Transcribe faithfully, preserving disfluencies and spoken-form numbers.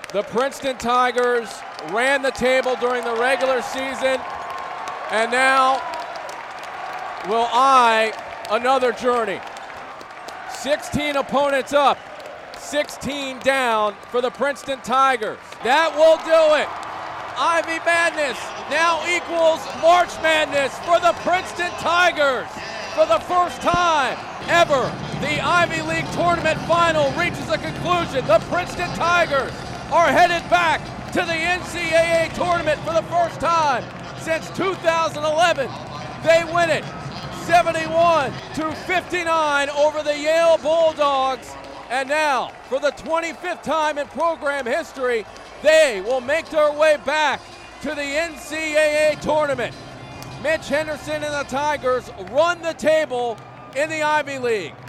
The Princeton Tigers ran the table during the regular season, and now will eye another journey. sixteen opponents up, sixteen down for the Princeton Tigers. That will do it. Ivy Madness now equals March Madness for the Princeton Tigers. For the first time ever, the Ivy League tournament final reaches a conclusion. The Princeton Tigers are headed back to the N C double A tournament for the first time since two thousand eleven. They win it seventy-one to fifty-nine over the Yale Bulldogs. And now, for the twenty-fifth time in program history, they will make their way back to the N C double A tournament. Mitch Henderson and the Tigers run the table in the Ivy League.